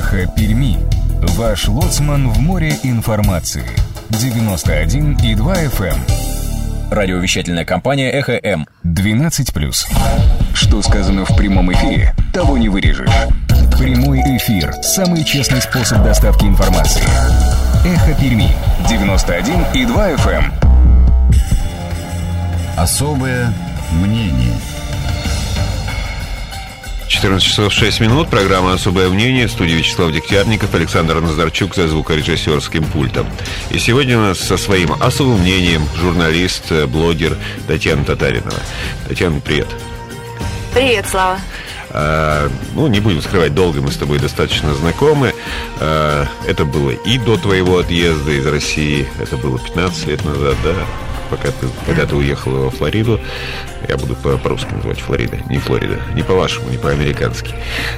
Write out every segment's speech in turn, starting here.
Эхо Перми. Ваш лоцман в море информации. 91,2 FM. Радиовещательная компания «Эхо М». 12+. Что сказано в прямом эфире, того не вырежешь. Прямой эфир – самый честный способ доставки информации. «Эхо Перми». 91,2 FM. Особое мнение. 14 часов 6 минут. Программа «Особое мнение». В студии Вячеслав Дегтярников, Александр Назарчук за звукорежиссерским пультом. И сегодня у нас со своим особым мнением журналист, блогер Татьяна Татаринова. Татьяна, привет. Привет, Слава. Не будем скрывать, долго мы с тобой достаточно знакомы. Это было и до твоего отъезда из России. Это было 15 лет назад, да? Когда ты уехала во Флориду. Я буду по-русски называть Флорида. Не Флорида, не по-вашему, не по-американски.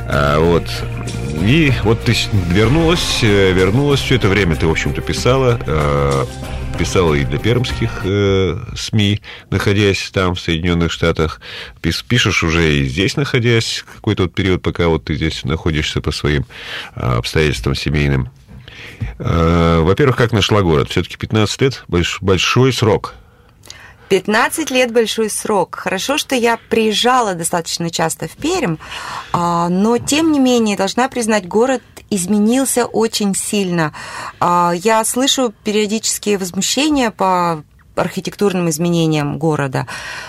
И вот ты вернулась. Все это время ты, в общем-то, писала и для пермских СМИ, находясь там, в Соединенных Штатах. Пишешь уже и здесь, находясь какой-то вот период, пока вот ты здесь находишься по своим обстоятельствам семейным. Во-первых, как нашла город? Все-таки 15 лет – большой срок. 15 лет – большой срок. Хорошо, что я приезжала достаточно часто в Пермь, но, тем не менее, должна признать, город изменился очень сильно. Я слышу периодические возмущения по архитектурным изменениям города.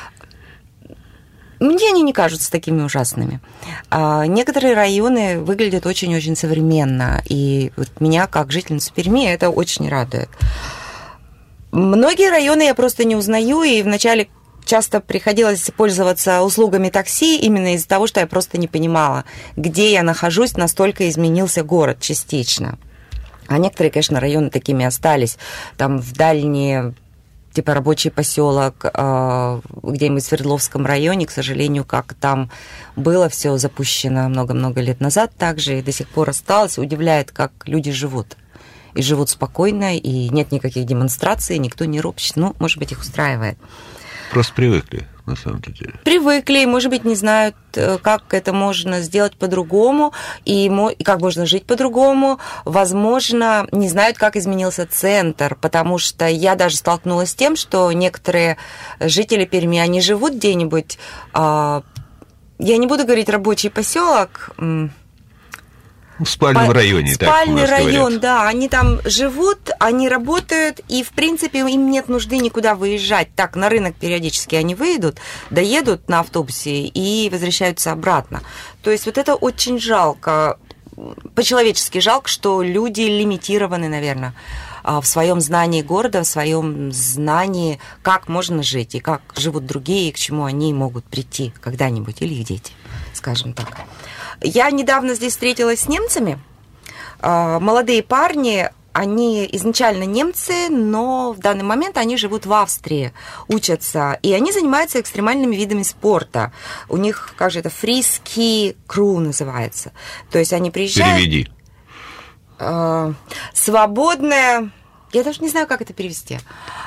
Мне они не кажутся такими ужасными. Некоторые районы выглядят очень-очень современно, и вот меня, как жительницу Перми, это очень радует. Многие районы я просто не узнаю, и вначале часто приходилось пользоваться услугами такси именно из-за того, что я просто не понимала, где я нахожусь, настолько изменился город частично. А некоторые, конечно, районы такими остались. Там в дальние, типа рабочий поселок, где-нибудь в Свердловском районе, к сожалению, как там было все запущено много-много лет назад, также и до сих пор осталось. Удивляет, как люди живут. И живут спокойно, и нет никаких демонстраций, никто не ропщет. Может быть, их устраивает. Просто привыкли, на самом деле. Привыкли, может быть, не знают, как это можно сделать по-другому, и как можно жить по-другому. Возможно, не знают, как изменился центр, потому что я даже столкнулась с тем, что некоторые жители Перми, они живут где-нибудь, я не буду говорить рабочий поселок, в спальном районе, так у нас район, говорят. Да, они там живут, они работают, и, в принципе, им нет нужды никуда выезжать. Так, на рынок периодически они выйдут, доедут на автобусе и возвращаются обратно. То есть вот это очень жалко, по-человечески жалко, что люди лимитированы, наверное, в своем знании города, в своем знании, как можно жить, и как живут другие, и к чему они могут прийти когда-нибудь, или их дети, скажем так. Я недавно здесь встретилась с немцами. Молодые парни, они изначально немцы, но в данный момент они живут в Австрии, учатся, и они занимаются экстремальными видами спорта. У них, как же это, фри-ски кру называется. То есть они приезжают... Переведи. Свободное... Я даже не знаю, как это перевести.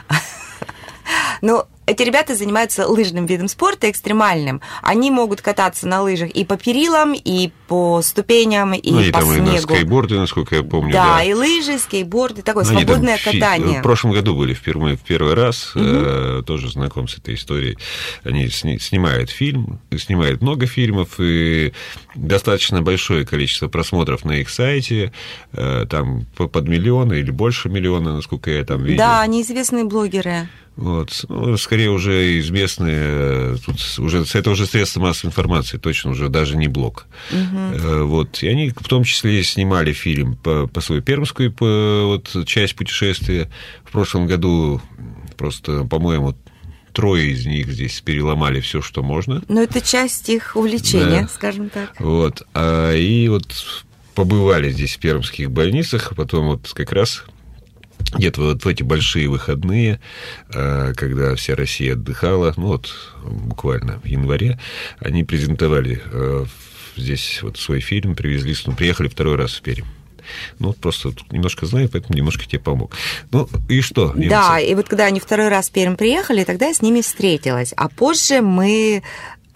Но эти ребята занимаются лыжным видом спорта, экстремальным. Они могут кататься на лыжах и по перилам, и по ступеням, и по снегу. И на скейтборды, насколько я помню. Да, и лыжи, скейтборды, такое свободное катание. В прошлом году были в первый раз, тоже знаком с этой историей. Они снимают фильм, снимают много фильмов, и достаточно большое количество просмотров на их сайте, там под миллион или больше миллиона, насколько я там видел. Да, они известные блогеры. Вот. Скорее уже известные, тут уже, это уже средства массовой информации, точно уже даже не блог. Вот. И они в том числе снимали фильм по свою пермскую часть путешествия. В прошлом году просто, по-моему, 3 из них здесь переломали все, что можно. Но это часть их увлечения, да. Скажем так. Вот. И вот побывали здесь в пермских больницах, а потом вот как раз... Где-то вот в эти большие выходные, когда вся Россия отдыхала, буквально в январе, они презентовали здесь вот свой фильм, приехали 2-й раз в Пермь. Просто немножко знаю, поэтому немножко тебе помог. И что? Немцы? Да, и вот когда они 2-й раз в Пермь приехали, тогда я с ними встретилась. А позже мы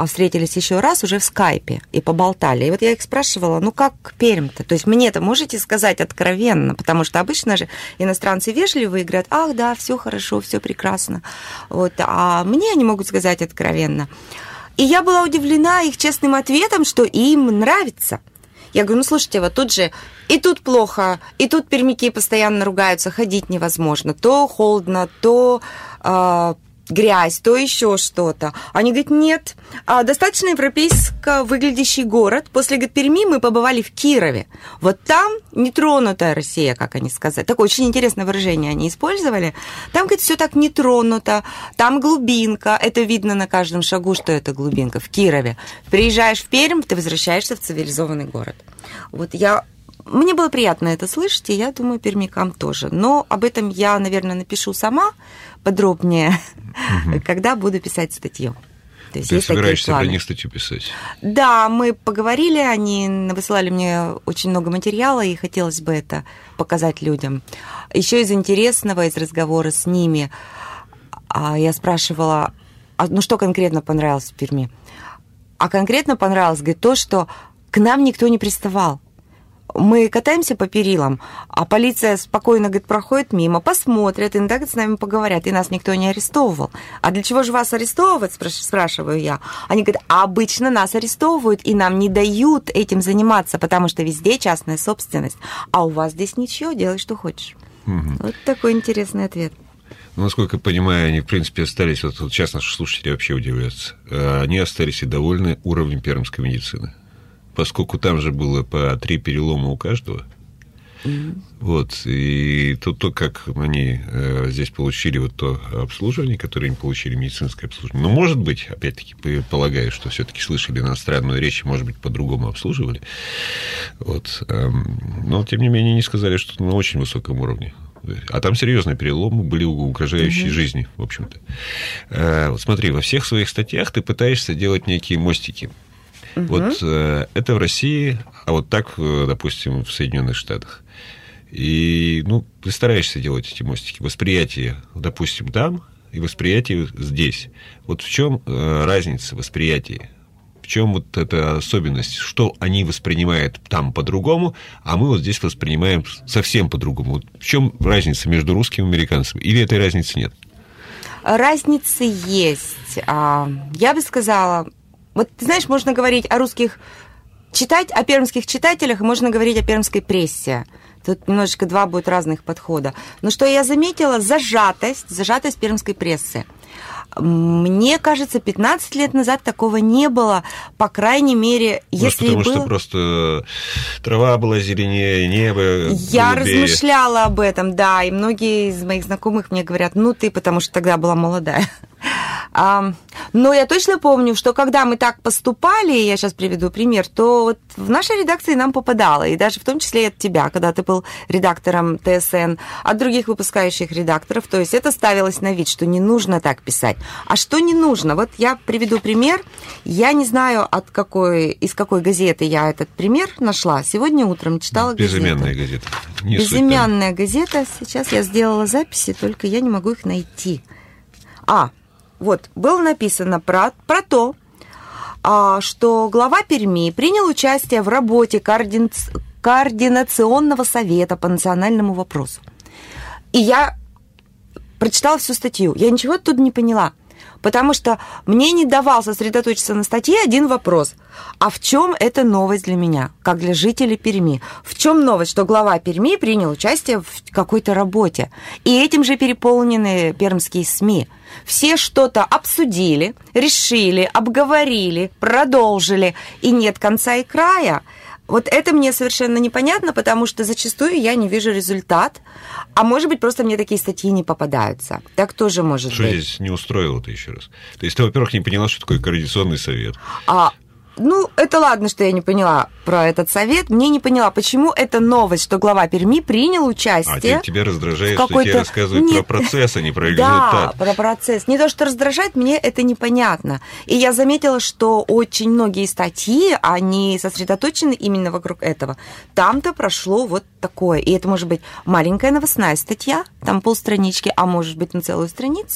встретились еще раз уже в скайпе и поболтали. И вот я их спрашивала, ну как Пермь-то? То есть мне-то можете сказать откровенно, потому что обычно же иностранцы вежливые и говорят, ах, да, все хорошо, все прекрасно. Вот, а мне они могут сказать откровенно. И я была удивлена их честным ответом, что им нравится. Я говорю, ну, слушайте, вот тут же и тут плохо, и тут пермяки постоянно ругаются, ходить невозможно. То холодно, то грязь, то еще что-то. Они говорят, нет, достаточно европейско выглядящий город. После, говорит, Перми мы побывали в Кирове. Вот там нетронутая Россия, как они сказали. Такое очень интересное выражение они использовали. Там, говорит, все так нетронуто, там глубинка. Это видно на каждом шагу, что это глубинка. В Кирове. Приезжаешь в Пермь, ты возвращаешься в цивилизованный город. Вот мне было приятно это слышать, и я думаю, пермякам тоже. Но об этом я, наверное, напишу сама подробнее, когда буду писать статью. То есть ты собираешься про них статью писать? Да, мы поговорили, они высылали мне очень много материала, и хотелось бы это показать людям. Еще из интересного, из разговора с ними, я спрашивала, ну что конкретно понравилось в Перми? А конкретно понравилось, говорит, то, что к нам никто не приставал. Мы катаемся по перилам, а полиция спокойно, говорит, проходит мимо, посмотрят, иногда, говорит, с нами поговорят, и нас никто не арестовывал. А для чего же вас арестовывать, спрашиваю я. Они говорят, а обычно нас арестовывают, и нам не дают этим заниматься, потому что везде частная собственность, а у вас здесь ничего, делай, что хочешь. Вот такой интересный ответ. Ну, насколько я понимаю, они, в принципе, остались, вот сейчас наши слушатели вообще удивляются, они остались и довольны уровнем пермской медицины. Поскольку там же было по 3 перелома у каждого. Вот, и тут то, как они здесь получили вот то обслуживание, которое им получили, медицинское обслуживание. Ну, может быть, опять-таки, полагаю, что все-таки слышали иностранную речь, и, может быть, по-другому обслуживали. Вот, но, тем не менее, не сказали, что на очень высоком уровне. А там серьезные переломы были угрожающие жизни, в общем-то. Вот смотри, во всех своих статьях ты пытаешься делать некие мостики. Вот это в России, а вот так, допустим, в Соединенных Штатах. И, ну, ты стараешься делать эти мостики. Восприятие, допустим, там и восприятие здесь. Вот в чем разница восприятия? В чем вот эта особенность? Что они воспринимают там по-другому, а мы вот здесь воспринимаем совсем по-другому? Вот в чем разница между русским и американцем? Или этой разницы нет? Разница есть. Я бы сказала... Вот, ты знаешь, можно говорить о русских о пермских читателях, и можно говорить о пермской прессе. Тут немножечко два будет разных подхода. Но что я заметила, зажатость пермской прессы. Мне кажется, 15 лет назад такого не было, по крайней мере, если потому было... что просто трава была зеленее, небо Я голубее. размышляла об этом, да, и многие из моих знакомых мне говорят, ну ты, потому что тогда была молодая. Но я точно помню, что когда мы так поступали, я сейчас приведу пример, то вот в нашей редакции нам попадало, и даже в том числе и от тебя, когда ты был редактором ТСН, от других выпускающих редакторов, то есть это ставилось на вид, что не нужно так писать. А что не нужно? Вот я приведу пример, я не знаю, из какой газеты я этот пример нашла, сегодня утром читала газету. Безымянная газета. Безымянная газета, сейчас я сделала записи, только я не могу их найти. Вот, было написано про то, что глава Перми принял участие в работе Координационного совета по национальному вопросу. И я прочитала всю статью. Я ничего оттуда не поняла, потому что мне не давал сосредоточиться на статье один вопрос. А в чем эта новость для меня, как для жителей Перми? В чем новость, что глава Перми принял участие в какой-то работе? И этим же переполнены пермские СМИ. Все что-то обсудили, решили, обговорили, продолжили, и нет конца и края. Вот это мне совершенно непонятно, потому что зачастую я не вижу результат, а может быть, просто мне такие статьи не попадаются. Так тоже может Что быть. Что здесь не устроило-то еще раз? То есть ты, во-первых, не поняла, что такое координационный совет. Ну, это ладно, что я не поняла про этот совет. Мне не поняла, почему эта новость, что глава Перми принял участие... А тебя раздражает, что тебе рассказывают про процесс, а не про Да, результат. про процесс. Не то, что раздражает, мне это непонятно. И я заметила, что очень многие статьи, они сосредоточены именно вокруг этого. Там-то прошло вот такое. И это может быть маленькая новостная статья, там полстранички, а может быть на целую страницу.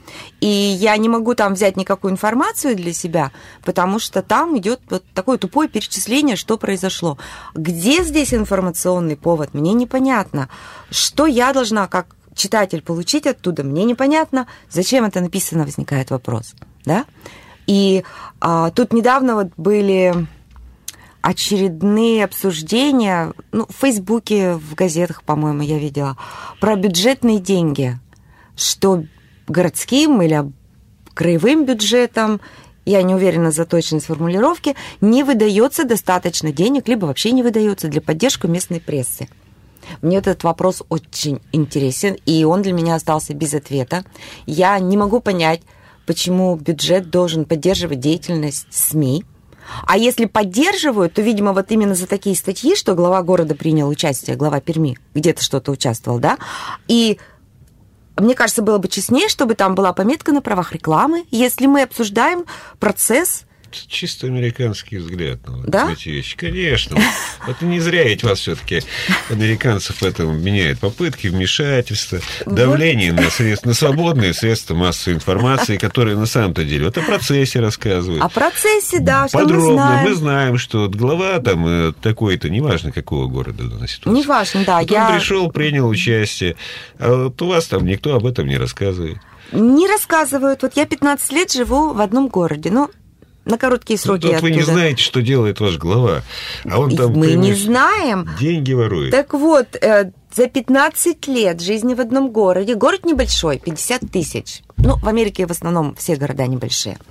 И я не могу там взять никакую информацию для себя, потому что там идет вот такое тупое перечисление, что произошло. Где здесь информационный повод, мне непонятно. Что я должна, как читатель, получить оттуда, мне непонятно. Зачем это написано, возникает вопрос. Да? И тут недавно вот были очередные обсуждения, в Фейсбуке, в газетах, по-моему, я видела, про бюджетные деньги, что городским или краевым бюджетом, я не уверена за точность формулировки, не выдается достаточно денег, либо вообще не выдается для поддержки местной прессы. Мне этот вопрос очень интересен, и он для меня остался без ответа. Я не могу понять, почему бюджет должен поддерживать деятельность СМИ. А если поддерживают, то, видимо, вот именно за такие статьи, что глава города принял участие, глава Перми, где-то что-то участвовал, да, и мне кажется, было бы честнее, чтобы там была пометка на правах рекламы, если мы обсуждаем процесс. Чисто американский взгляд на эти вещи. Конечно. Вот не зря ведь вас все-таки американцев этому меняют попытки вмешательства, давление на свободные средства массовой информации, которые на самом-то деле вот о процессе рассказывают. О процессе, да, что подробно. Мы знаем, что вот глава там такой-то, неважно какого города на ситуацию. Неважно, да. Он пришел, принял участие, а вот у вас там никто об этом не рассказывает. Не рассказывают. Вот я 15 лет живу в одном городе, на короткие сроки. Вот вы не знаете, что делает ваш глава. А он там, мы не знаем. Деньги ворует. Так вот, за 15 лет жизни в одном городе, город небольшой, 50 тысяч. В Америке в основном все города небольшие.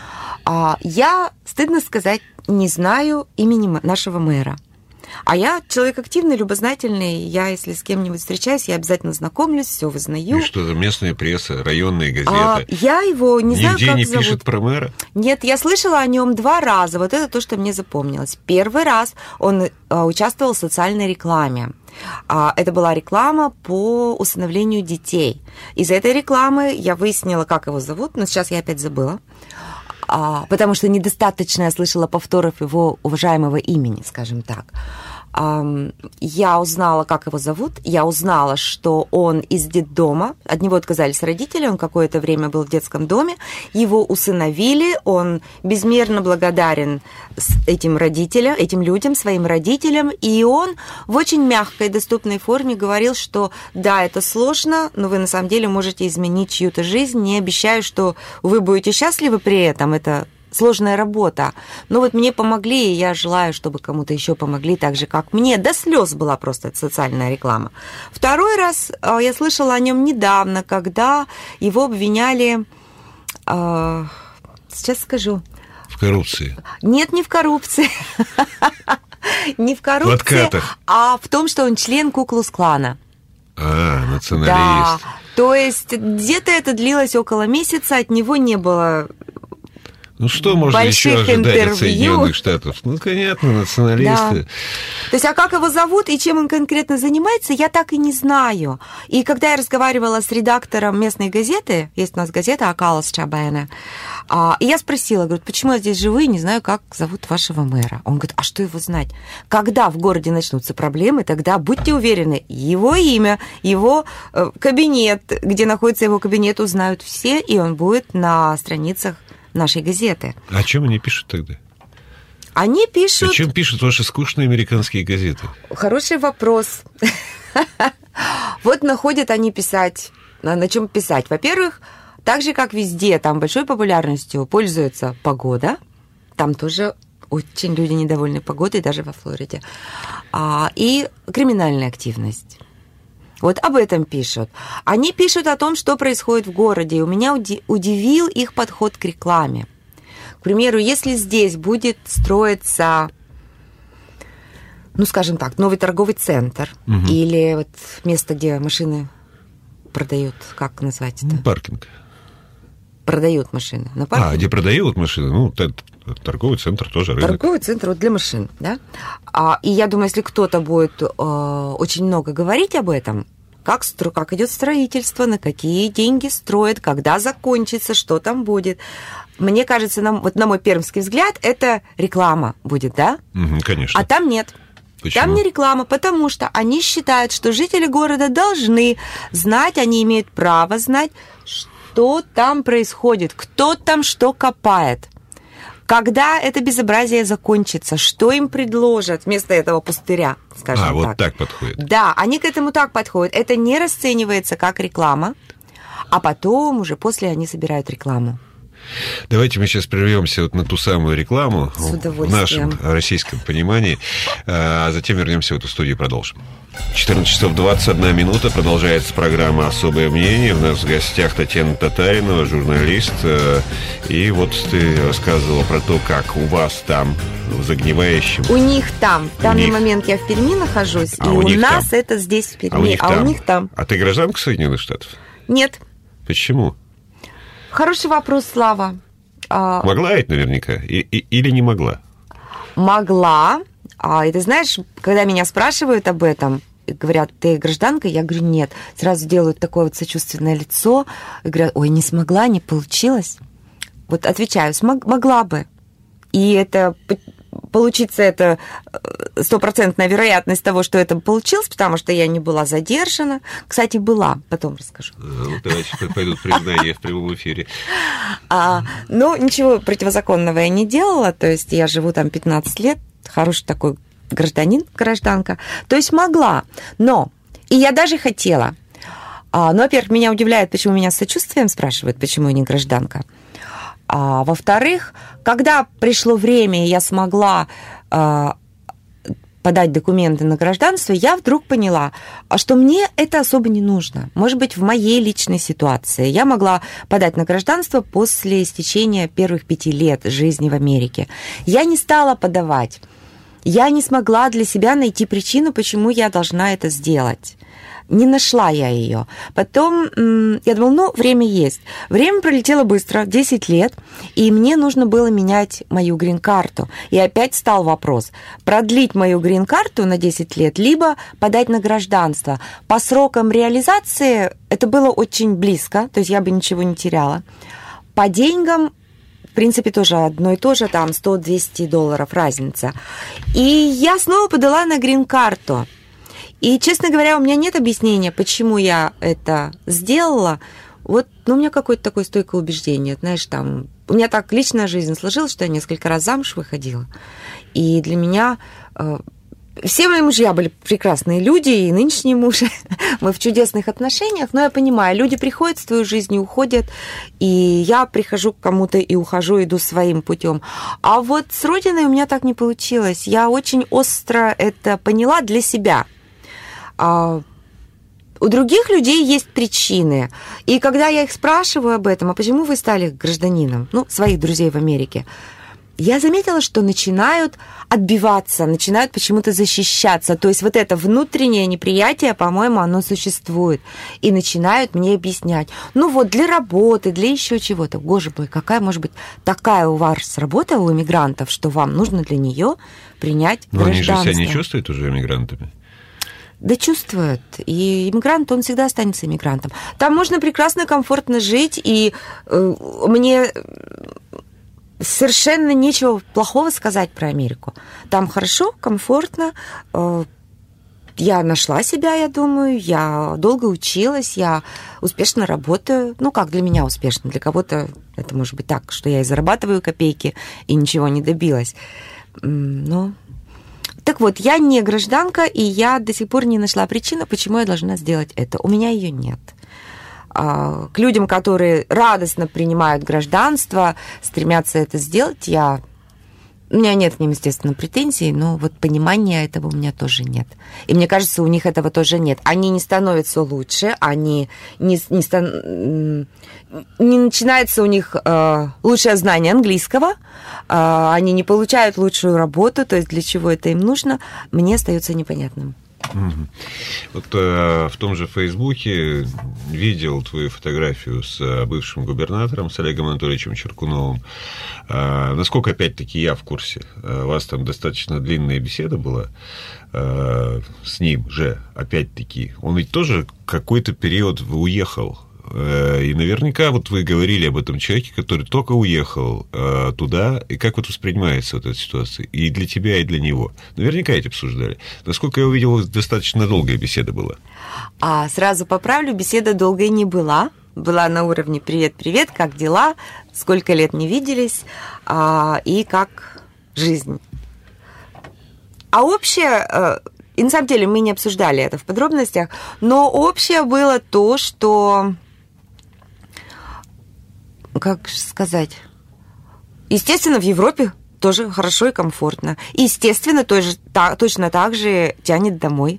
Я, стыдно сказать, не знаю имени нашего мэра. А я человек активный, любознательный. Я, если с кем-нибудь встречаюсь, я обязательно знакомлюсь, все вызнаю. И что за местная пресса, районные газеты? Я его не знаю, как зовут. Нигде не пишут про мэра? Нет, я слышала о нем 2 раза. Вот это то, что мне запомнилось. Первый раз он участвовал в социальной рекламе. Это была реклама по усыновлению детей. Из этой рекламы я выяснила, как его зовут, но сейчас я опять забыла. Потому что недостаточно я слышала повторов его уважаемого имени, скажем так. Я узнала, как его зовут, я узнала, что он из детдома, от него отказались родители, он какое-то время был в детском доме, его усыновили, он безмерно благодарен этим родителям, этим людям, своим родителям, и он в очень мягкой, доступной форме говорил, что да, это сложно, но вы на самом деле можете изменить чью-то жизнь, не обещаю, что вы будете счастливы при этом, это сложная работа. Но вот мне помогли, и я желаю, чтобы кому-то еще помогли, так же, как мне. До слез была просто эта социальная реклама. Второй раз я слышала о нем недавно, когда его обвиняли... Сейчас скажу. В коррупции? Нет, не в коррупции. Не в коррупции, в откатах. А в том, что он член Ку-клукс-клана. Националист. Да, то есть где-то это длилось около месяца, от него не было... что можно еще ожидать от Соединенных Штатов? Понятно, националисты. Да. То есть, а как его зовут и чем он конкретно занимается, я так и не знаю. И когда я разговаривала с редактором местной газеты, есть у нас газета «Акалас Чабэна», и я спросила, говорю, почему я здесь живу и не знаю, как зовут вашего мэра. Он говорит, а что его знать? Когда в городе начнутся проблемы, тогда будьте уверены, его имя, его кабинет, где находится его кабинет, узнают все, и он будет на страницах нашей газеты. А о чем они пишут тогда? Они пишут... О чем пишут ваши скучные американские газеты? Хороший вопрос. Вот находят они писать. На чем писать? Во-первых, так же, как везде, там большой популярностью пользуется погода. Там тоже очень люди недовольны погодой, даже во Флориде. И криминальная активность. Вот об этом пишут. Они пишут о том, что происходит в городе. И у меня удивил их подход к рекламе. К примеру, если здесь будет строиться, скажем так, новый торговый центр, или вот место, где машины продают, как назвать это? Паркинг. Продают машины на паркинг. Где продают машины? Торговый центр тоже рынок. Торговый центр вот для машин, да? И я думаю, если кто-то будет очень много говорить об этом, как идет строительство, на какие деньги строят, когда закончится, что там будет. Мне кажется, на мой пермский взгляд, это реклама будет, да? Конечно. А там нет. Почему? Там не реклама, потому что они считают, что жители города должны знать, они имеют право знать, что там происходит, кто там что копает. Когда это безобразие закончится, что им предложат вместо этого пустыря, скажем так. Вот так подходит. Да, они к этому так подходят. Это не расценивается как реклама, а потом уже после они собирают рекламу. Давайте мы сейчас прервемся вот на ту самую рекламу в нашем российском понимании, а затем вернемся в эту студию и продолжим. 14 часов 21 минута. Продолжается программа «Особое мнение». У нас в гостях Татьяна Татаринова, журналист. И вот ты рассказывала про то, как у вас там в Загнивающем. У них там. В данный момент я в Перми нахожусь, и у нас там. Это здесь в Перми, у них там. А ты гражданка Соединенных Штатов? Нет. Почему? Хороший вопрос, Слава. Могла ведь наверняка? Или не могла? Могла. И ты знаешь, когда меня спрашивают об этом, говорят, ты гражданка? Я говорю, нет. Сразу делают такое вот сочувственное лицо. И говорят, ой, не смогла, не получилось. Вот отвечаю, могла бы. И это получится это 100% вероятность того, что это получилось, потому что я не была задержана. Кстати, была, потом расскажу. Давайте пойдут признания в прямом эфире. Ну, ничего противозаконного я не делала, то есть я живу там 15 лет, хороший такой гражданин, гражданка. То есть могла, но... И я даже хотела. Но, во-первых, меня удивляет, почему меня с сочувствием спрашивают, почему я не гражданка. А во-вторых, когда пришло время, и я смогла подать документы на гражданство, я вдруг поняла, что мне это особо не нужно. Может быть, в моей личной ситуации. Я могла подать на гражданство после истечения первых 5 лет жизни в Америке. Я не стала подавать. Я не смогла для себя найти причину, почему я должна это сделать. Не нашла я ее. Потом я думала, время есть. Время пролетело быстро, 10 лет, и мне нужно было менять мою грин-карту. И опять стал вопрос, продлить мою грин-карту на 10 лет, либо подать на гражданство. По срокам реализации это было очень близко, то есть я бы ничего не теряла. По деньгам, в принципе, тоже одно и то же, там $100-200 разница. И я снова подала на грин-карту. И, честно говоря, у меня нет объяснения, почему я это сделала. Вот, у меня какое-то такое стойкое убеждение. Знаешь, там, у меня так личная жизнь сложилась, что я несколько раз замуж выходила. И для меня все мои мужья были прекрасные люди, и нынешний муж, мы в чудесных отношениях, но я понимаю, люди приходят в твою жизнь и уходят, и я прихожу к кому-то и ухожу, иду своим путем. А вот с родиной у меня так не получилось. Я очень остро это поняла для себя. У других людей есть причины. И когда я их спрашиваю об этом, а почему вы стали гражданином, своих друзей в Америке, я заметила, что начинают отбиваться, начинают почему-то защищаться. То есть вот это внутреннее неприятие, по-моему, оно существует. И начинают мне объяснять. Для работы, для еще чего-то. Боже мой, какая может быть такая у вас работа у иммигрантов, что вам нужно для нее принять гражданство. Но они же себя не чувствуют уже иммигрантами. Да чувствуют. И иммигрант, он всегда останется иммигрантом. Там можно прекрасно, комфортно жить, и мне совершенно нечего плохого сказать про Америку. Там хорошо, комфортно. Я нашла себя, я думаю, я долго училась, я успешно работаю. Как для меня успешно, для кого-то это может быть так, что я и зарабатываю копейки, и ничего не добилась. Так вот, я не гражданка, и я до сих пор не нашла причину, почему я должна сделать это. У меня ее нет. К людям, которые радостно принимают гражданство, стремятся это сделать, у меня нет к ним, естественно, претензий, но вот понимания этого у меня тоже нет. И мне кажется, у них этого тоже нет. Они не становятся лучше, они не начинается у них лучшее знание английского, они не получают лучшую работу, то есть для чего это им нужно, мне остается непонятным. Вот в том же Фейсбуке видел твою фотографию с бывшим губернатором, с Олегом Анатольевичем Черкуновым. Насколько, опять-таки, я в курсе, у вас там достаточно длинная беседа была с ним же, опять-таки. Он ведь тоже какой-то период уехал. И наверняка вот вы говорили об этом человеке, который только уехал туда, и как вот воспринимается вот эта ситуация и для тебя, и для него. Наверняка это обсуждали. Насколько я увидел, достаточно долгая беседа была. Сразу поправлю, беседа долгой не была. была на уровне «Привет-привет, как дела?», «Сколько лет не виделись?» и «Как жизнь?». А общее, и на самом деле мы не обсуждали это в подробностях, но общее было то, что, как сказать, естественно, в Европе тоже хорошо и комфортно. Естественно, точно так же тянет домой.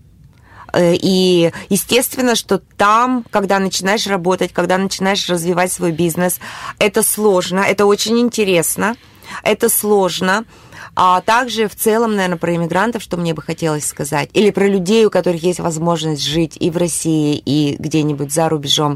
И естественно, что там, когда начинаешь работать, когда начинаешь развивать свой бизнес, это сложно, это очень интересно, это сложно. А также в целом, наверное, про иммигрантов, что мне бы хотелось сказать, или про людей, у которых есть возможность жить и в России, и где-нибудь за рубежом.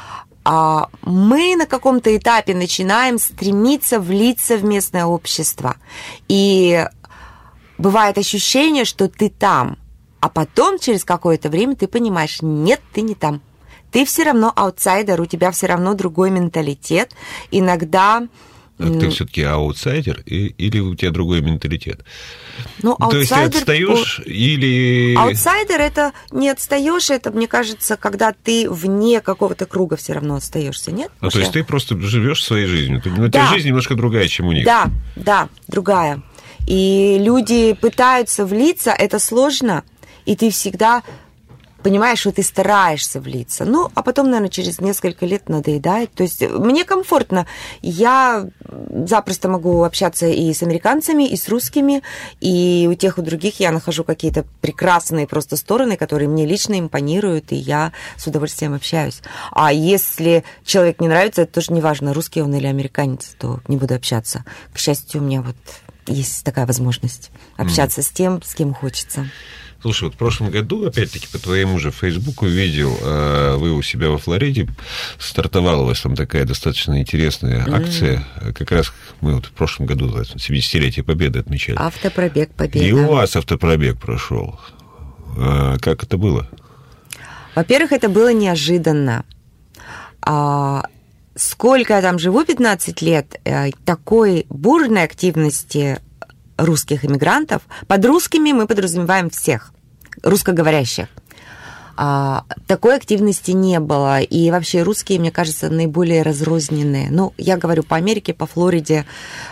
Мы на каком-то этапе начинаем стремиться влиться в местное общество. И бывает ощущение, что ты там, а потом через какое-то время ты понимаешь, нет, ты не там. Ты все равно аутсайдер, у тебя все равно другой менталитет. Иногда... Ты все-таки аутсайдер или у тебя другой менталитет? Ну, то есть ты отстаешь или... Аутсайдер — это не отстаешь, это, мне кажется, когда ты вне какого-то круга все равно остаешься, нет? То есть ты просто живешь своей жизнью. Но твоя жизнь немножко другая, чем у них. Да, другая. И люди пытаются влиться, это сложно, и ты всегда понимаешь, что ты стараешься влиться. Ну, а потом, наверное, через несколько лет надоедает. То есть мне комфортно. Я запросто могу общаться и с американцами, и с русскими, и у тех, у других я нахожу какие-то прекрасные просто стороны, которые мне лично импонируют, и я с удовольствием общаюсь. А если человек не нравится, это тоже не важно, русский он или американец, то не буду общаться. К счастью, у меня вот есть такая возможность общаться с тем, с кем хочется. Слушай, вот в прошлом году, опять-таки, по твоему же Фейсбуку видел, вы у себя во Флориде, стартовала у вас там такая достаточно интересная акция. Как раз мы вот в прошлом году 70-летие Победы отмечали. Автопробег Победы. И у вас автопробег прошел. Как это было? Во-первых, это было неожиданно. Сколько я там живу, 15 лет, такой бурной активности русских иммигрантов. Под русскими мы подразумеваем всех русскоговорящих. Такой активности не было. И вообще русские, мне кажется, наиболее разрозненные. Ну, я говорю по Америке, по Флориде.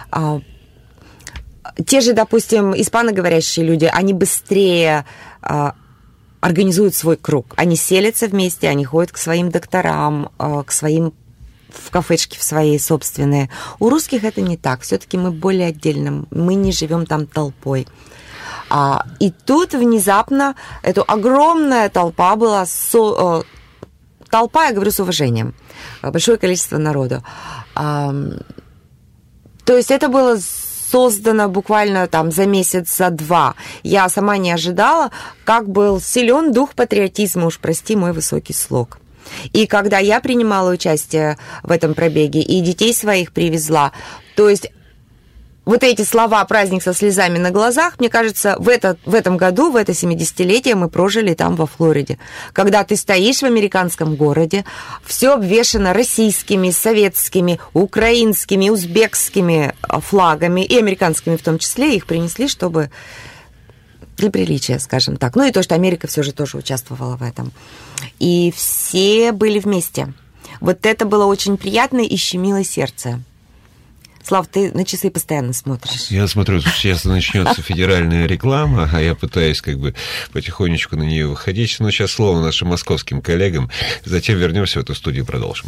Те же, допустим, испаноговорящие люди, они быстрее организуют свой круг. Они селятся вместе, они ходят к своим докторам, к своим в кафешке в своей собственные. У русских это не так. Все-таки мы более отдельно. Мы не живем там толпой. И тут внезапно эта огромная толпа была... Толпа, я говорю с уважением. Большое количество народу. То есть это было создано буквально там за месяц, за два. Я сама не ожидала, как был силен дух патриотизма, уж прости мой высокий слог. И когда я принимала участие в этом пробеге и детей своих привезла, то есть вот эти слова «праздник со слезами на глазах», мне кажется, в этом году, в это 70-летие мы прожили там во Флориде. Когда ты стоишь в американском городе, все обвешано российскими, советскими, украинскими, узбекскими флагами, и американскими в том числе, их принесли, чтобы... для приличия, скажем так. Ну и то, что Америка все же тоже участвовала в этом. И все были вместе. Вот это было очень приятно и щемило сердце. Слав, ты на часы постоянно смотришь. Я смотрю, сейчас начнется федеральная реклама, а я пытаюсь как бы потихонечку на нее выходить. Но сейчас слово нашим московским коллегам. Затем вернемся в эту студию и продолжим.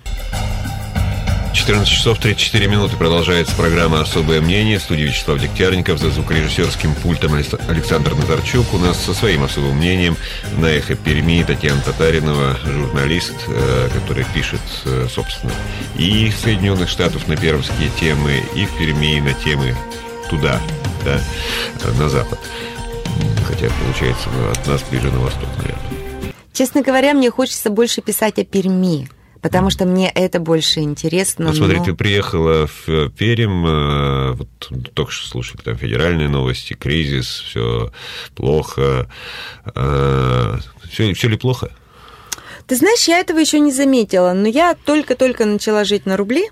14 часов 34 минуты продолжается программа «Особое мнение». В студии Вячеслав Дегтярников, за звукорежиссерским пультом Александр Назарчук. У нас со своим особым мнением на «Эхо Перми» Татьяна Татаринова, журналист, который пишет, собственно, и в Соединенных Штатах на пермские темы, и в Перми на темы туда, да, на запад. Хотя, получается, от нас ближе на восток, наверное. Честно говоря, мне хочется больше писать о Перми. Потому что мне это больше интересно. Вот смотри, ты приехала в Пермь, вот только что слушали, там федеральные новости, кризис, все плохо. Все ли плохо? Ты знаешь, я этого еще не заметила, но я только-только начала жить на рубли.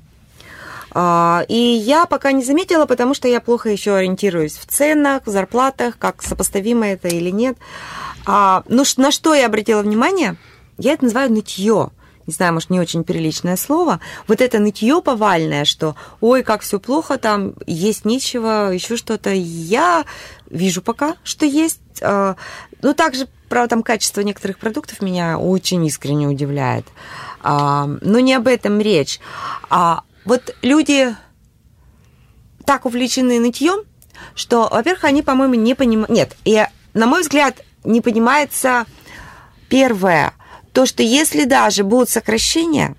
И я пока не заметила, потому что я плохо еще ориентируюсь в ценах, в зарплатах, как сопоставимо это или нет. Ну, на что я обратила внимание? Я это называю нытье. не знаю, может, не очень приличное слово, вот это нытье повальное, что ой, как все плохо там, есть нечего, еще что-то, я вижу пока, что есть. Ну, также, правда, там качество некоторых продуктов меня очень искренне удивляет. Но не об этом речь. Вот люди так увлечены нытьем, что, во-первых, они, по-моему, не понимают... Нет, и, на мой взгляд, не понимается первое, то, что если даже будут сокращения,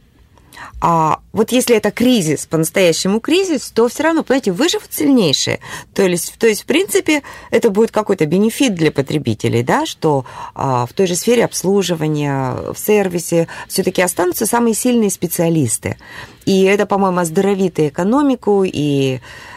вот если это кризис, по-настоящему кризис, то все равно, понимаете, выживут сильнейшие. То есть, в принципе, это будет какой-то бенефит для потребителей, да, что в той же сфере обслуживания, в сервисе все-таки останутся самые сильные специалисты. И это, по-моему, оздоровит и экономику, и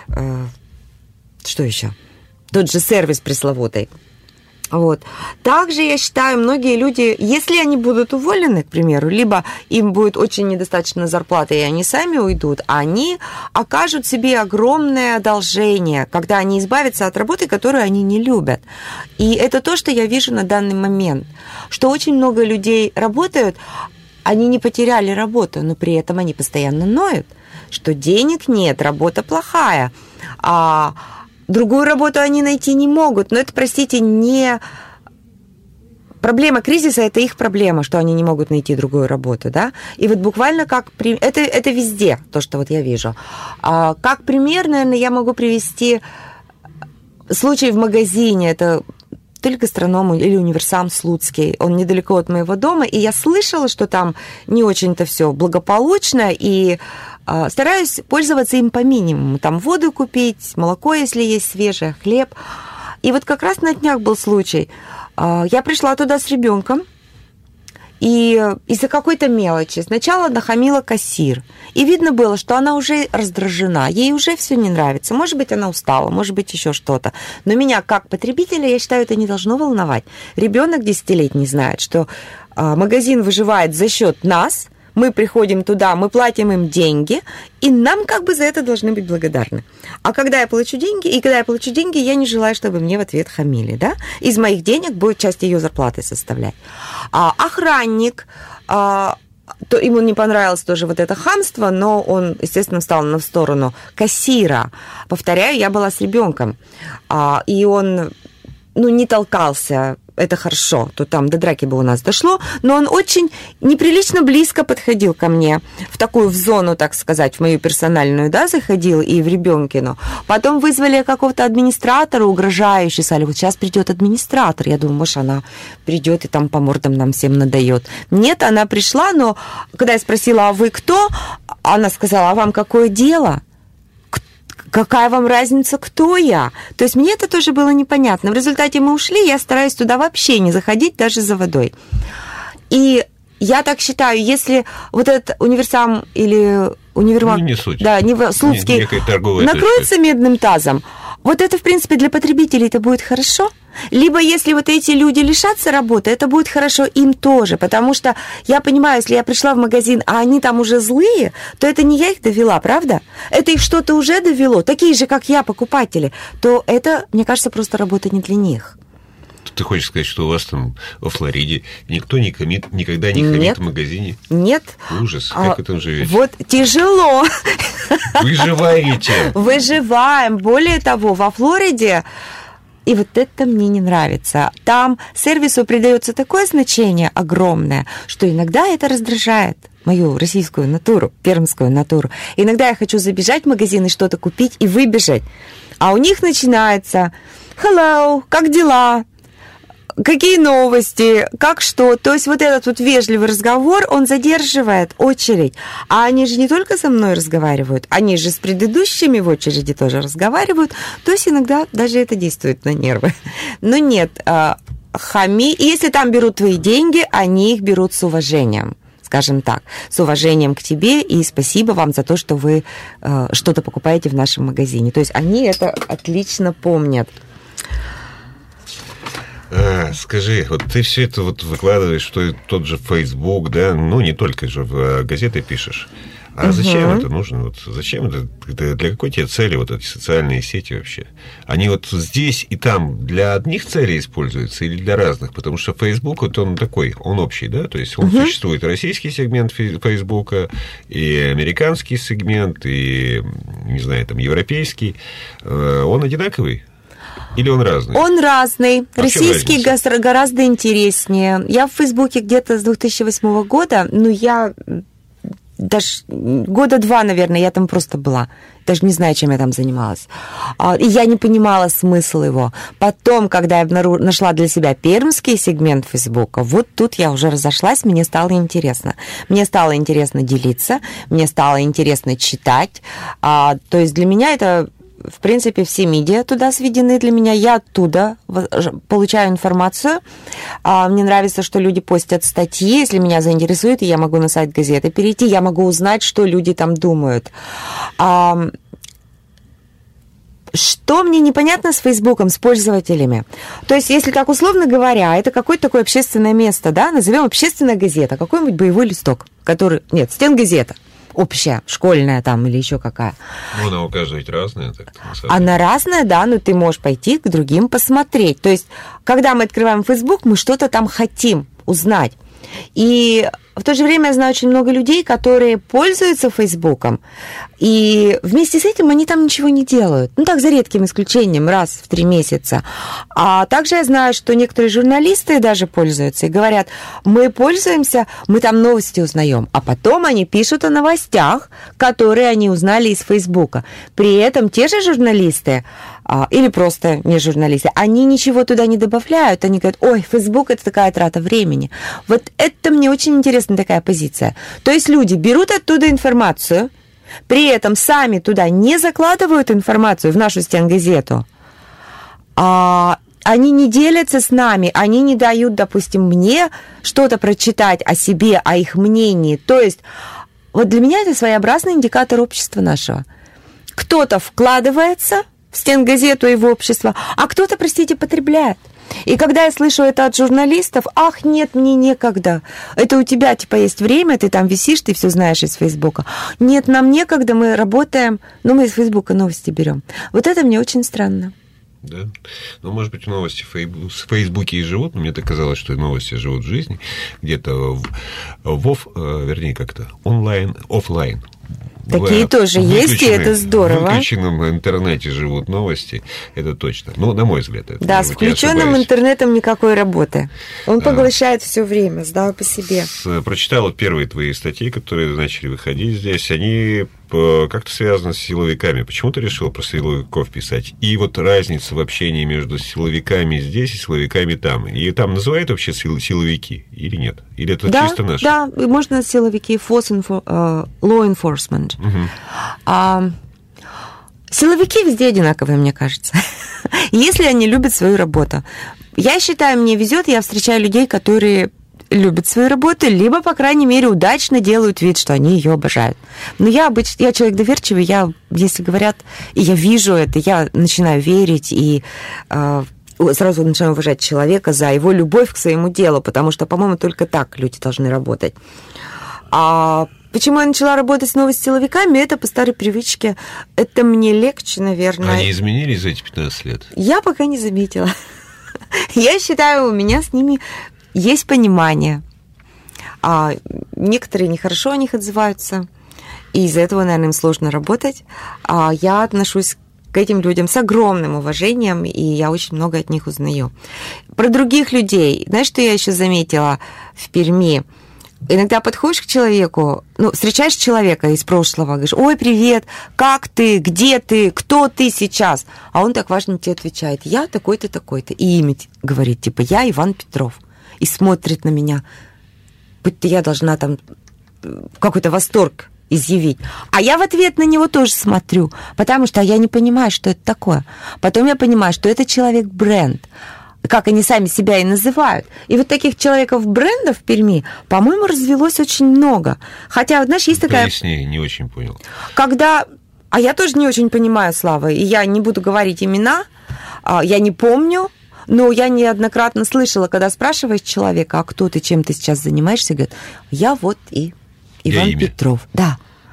что еще? Тот же сервис пресловутый. Вот. Также, я считаю, многие люди, если они будут уволены, к примеру, либо им будет очень недостаточно зарплаты, и они сами уйдут, они окажут себе огромное одолжение, когда они избавятся от работы, которую они не любят. И это то, что я вижу на данный момент, что очень много людей работают, они не потеряли работу, но при этом они постоянно ноют, что денег нет, работа плохая, другую работу они найти не могут. Но это, простите, не проблема кризиса, это их проблема, что они не могут найти другую работу, да? И вот буквально как... Это везде, то, что вот я вижу. Как пример, наверное, я могу привести случай в магазине. Это то ли гастроном, или универсам Слуцкий. Он недалеко от моего дома, и я слышала, что там не очень-то все благополучно, и стараюсь пользоваться им по минимуму. Там воду купить, молоко, если есть свежее, хлеб. И вот как раз на днях был случай. Я пришла туда с ребенком, и из-за какой-то мелочи сначала нахамила кассир. И видно было, что она уже раздражена, ей уже все не нравится. Может быть, она устала, может быть, еще что-то. Но меня, как потребителя, я считаю, это не должно волновать. Ребенок 10-летний знает, что магазин выживает за счет нас. Мы приходим туда, мы платим им деньги, и нам как бы за это должны быть благодарны. А когда я получу деньги, я не желаю, чтобы мне в ответ хамили, да? Из моих денег будет часть ее зарплаты составлять. Охранник, ему не понравилось тоже вот это хамство, но он, естественно, встал на сторону кассира. Повторяю, я была с ребенком, и он, не толкался. Это хорошо, то там до драки бы у нас дошло, но он очень неприлично близко подходил ко мне, в зону, так сказать, в мою персональную, да, заходил, и в ребенкину. Потом вызвали какого-то администратора, угрожающий, сказали, вот сейчас придет администратор. Я думаю, может, она придет и там по мордам нам всем надает. Нет, она пришла, но когда я спросила, а вы кто? Она сказала, а вам какое дело? Какая вам разница, кто я? То есть мне это тоже было непонятно. В результате мы ушли, я стараюсь туда вообще не заходить, даже за водой. И я так считаю, если вот этот универсам или универмаг, не суть. Да, Слуцкий, накроется медным тазом, вот это, в принципе, для потребителей это будет хорошо. Либо если вот эти люди лишатся работы, это будет хорошо им тоже, потому что я понимаю, если я пришла в магазин, а они там уже злые, то это не я их довела, правда? Это их что-то уже довело, такие же, как я, покупатели, то это, мне кажется, просто работа не для них. Ты хочешь сказать, что у вас там во Флориде никто никогда не хамит в магазине? Нет. Ужас, как это живете? Вот тяжело. Выживаете. Выживаем. Более того, во Флориде, и вот это мне не нравится, там сервису придается такое значение огромное, что иногда это раздражает мою российскую натуру, пермскую натуру. Иногда я хочу забежать в магазин и что-то купить и выбежать. А у них начинается «Hello, как дела?» Какие новости, как что. То есть вот этот вот вежливый разговор, он задерживает очередь. А они же не только со мной разговаривают, они же с предыдущими в очереди тоже разговаривают. То есть иногда даже это действует на нервы. Но нет, хами. И если там берут твои деньги, они их берут с уважением. Скажем так, с уважением к тебе, и спасибо вам за то, что вы что-то покупаете в нашем магазине. То есть они это отлично помнят. Скажи, вот ты все это вот выкладываешь, что тот же Facebook, да, не только же в газеты пишешь. А зачем это нужно? Вот зачем это? Для какой тебе цели вот эти социальные сети вообще? Они вот здесь и там для одних целей используются или для разных? Потому что Facebook, вот он такой, он общий, да? То есть он существует российский сегмент Фейсбука, и американский сегмент, и, не знаю, там, европейский. Он одинаковый? Или он разный? Он разный. Российский гораздо интереснее. Я в Фейсбуке где-то с 2008 года, я даже года 2, наверное, я там просто была. Даже не знаю, чем я там занималась. И я не понимала смысл его. Потом, когда я нашла для себя пермский сегмент Фейсбука, вот тут я уже разошлась, мне стало интересно. Мне стало интересно делиться, мне стало интересно читать. То есть для меня это... В принципе, все медиа туда сведены для меня. Я оттуда получаю информацию. Мне нравится, что люди постят статьи. Если меня заинтересует, я могу на сайт газеты перейти, я могу узнать, что люди там думают. Что мне непонятно с Фейсбуком, с пользователями? То есть, если так условно говоря, это какое-то такое общественное место, да, назовем общественная газета, какой-нибудь боевой листок, который... Нет, стенгазета. Общая, школьная там или еще какая. Она у каждого ведь разная. Она разная, да, но ты можешь пойти к другим посмотреть. То есть, когда мы открываем Facebook, мы что-то там хотим узнать. И в то же время я знаю очень много людей, которые пользуются Фейсбуком, и вместе с этим они там ничего не делают. Так, за редким исключением, раз в 3 месяца. А также я знаю, что некоторые журналисты даже пользуются и говорят, мы пользуемся, мы там новости узнаем, а потом они пишут о новостях, которые они узнали из Фейсбука. При этом те же журналисты, или просто не журналисты, они ничего туда не добавляют, они говорят, ой, Facebook это такая трата времени. Вот это мне очень интересная такая позиция. То есть люди берут оттуда информацию, при этом сами туда не закладывают информацию в нашу стенгазету, они не делятся с нами, они не дают, допустим, мне что-то прочитать о себе, о их мнении. То есть вот для меня это своеобразный индикатор общества нашего. Кто-то вкладывается в стенгазету и в общество, а кто-то, простите, потребляет. И когда я слышу это от журналистов, ах, нет, мне некогда. Это у тебя, есть время, ты там висишь, ты все знаешь из Фейсбука. Нет, нам некогда, мы работаем, мы из Фейсбука новости берем. Вот это мне очень странно. Да. Может быть, новости в Фейсбуке и живут, но мне так казалось, что и новости живут в жизни. Где-то вернее, как-то онлайн, офлайн. Такие тоже есть, и это здорово. В выключенном интернете живут новости, это точно. На мой взгляд. Это, да, с включенным интернетом никакой работы. Он поглощает все время, сдал по себе. Прочитал первые твои статьи, которые начали выходить здесь. Они как-то связаны с силовиками. Почему ты решил про силовиков писать? И вот разница в общении между силовиками здесь и силовиками там. И там называют вообще силовики или нет? Или это чисто наше? Да, можно силовики, law enforcement. Силовики везде одинаковые, мне кажется. Если они любят свою работу. Я считаю, мне везет, я встречаю людей, которые любят свою работу, либо, по крайней мере, удачно делают вид, что они ее обожают. Но я человек доверчивый, если говорят, и я вижу это, я начинаю верить и сразу начинаю уважать человека за его любовь к своему делу, потому что, по-моему, только так люди должны работать. А почему я начала работать снова с силовиками, это по старой привычке. Это мне легче, наверное. Они изменились за эти 15 лет? Я пока не заметила. Я считаю, у меня с ними есть понимание. Некоторые нехорошо о них отзываются, и из-за этого, наверное, им сложно работать. Я отношусь к этим людям с огромным уважением, и я очень много от них узнаю. Про других людей. Знаешь, что я еще заметила в Перми? Иногда подходишь к человеку, встречаешь человека из прошлого, говоришь, ой, привет, как ты, где ты, кто ты сейчас? А он так важно тебе отвечает, я такой-то, такой-то. И имя говорит, я Иван Петров. И смотрит на меня, будто я должна там какой-то восторг изъявить. А я в ответ на него тоже смотрю, потому что я не понимаю, что это такое. Потом я понимаю, что это человек-бренд, как они сами себя и называют. И вот таких человеков-брендов в Перми, по-моему, развелось очень много. Хотя, знаешь, есть такая... Поясни, не очень понял. А я тоже не очень понимаю, Слава, и я не буду говорить имена, я не помню, но я неоднократно слышала, когда спрашиваешь человека, а кто ты, чем ты сейчас занимаешься, говорит, я вот и Иван Петров. Да.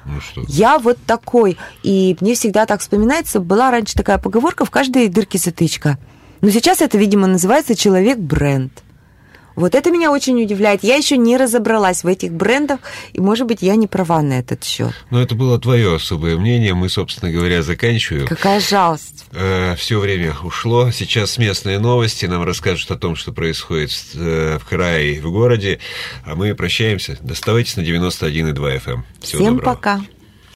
Ну, что? Я вот такой. И мне всегда так вспоминается, была раньше такая поговорка: в каждой дырке затычка. Но сейчас это, видимо, называется человек-бренд. Вот это меня очень удивляет. Я еще не разобралась в этих брендах, и, может быть, я не права на этот счет. Но это было твое особое мнение. Мы, собственно говоря, заканчиваем. Какая жалость. Все время ушло. Сейчас местные новости нам расскажут о том, что происходит в крае и в городе. А мы прощаемся. Оставайтесь на 91,2 FM. Всего Всем доброго. пока.